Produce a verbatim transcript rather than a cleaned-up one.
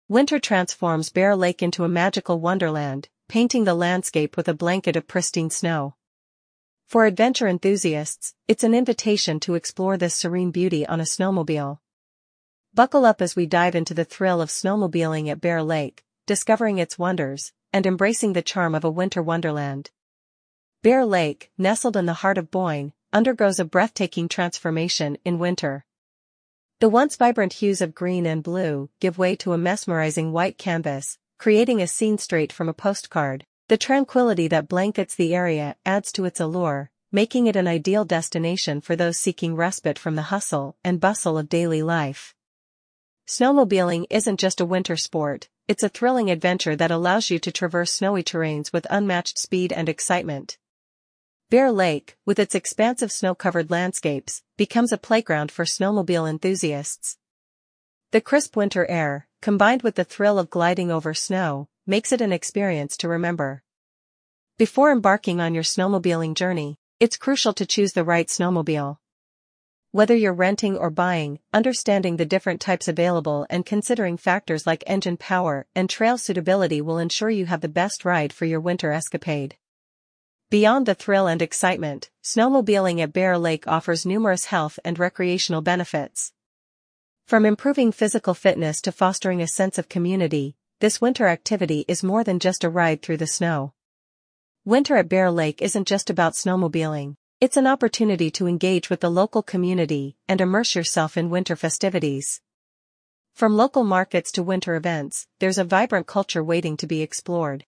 Winter transforms Bear Lake into a magical wonderland, painting the landscape with a blanket of pristine snow. For adventure enthusiasts, it's an invitation to explore this serene beauty on a snowmobile. Buckle up as we dive into the thrill of snowmobiling at Bear Lake, discovering its wonders, and embracing the charm of a winter wonderland. Bear Lake, nestled in the heart of Boyne, undergoes a breathtaking transformation in winter. The once vibrant hues of green and blue give way to a mesmerizing white canvas, creating a scene straight from a postcard. The tranquility that blankets the area adds to its allure, making it an ideal destination for those seeking respite from the hustle and bustle of daily life. Snowmobiling isn't just a winter sport, it's a thrilling adventure that allows you to traverse snowy terrains with unmatched speed and excitement. Bear Lake, with its expansive snow-covered landscapes, becomes a playground for snowmobile enthusiasts. The crisp winter air, combined with the thrill of gliding over snow, makes it an experience to remember. Before embarking on your snowmobiling journey, it's crucial to choose the right snowmobile. Whether you're renting or buying, understanding the different types available and considering factors like engine power and trail suitability will ensure you have the best ride for your winter escapade. Beyond the thrill and excitement, snowmobiling at Bear Lake offers numerous health and recreational benefits. From improving physical fitness to fostering a sense of community, this winter activity is more than just a ride through the snow. Winter at Bear Lake isn't just about snowmobiling, it's an opportunity to engage with the local community and immerse yourself in winter festivities. From local markets to winter events, there's a vibrant culture waiting to be explored.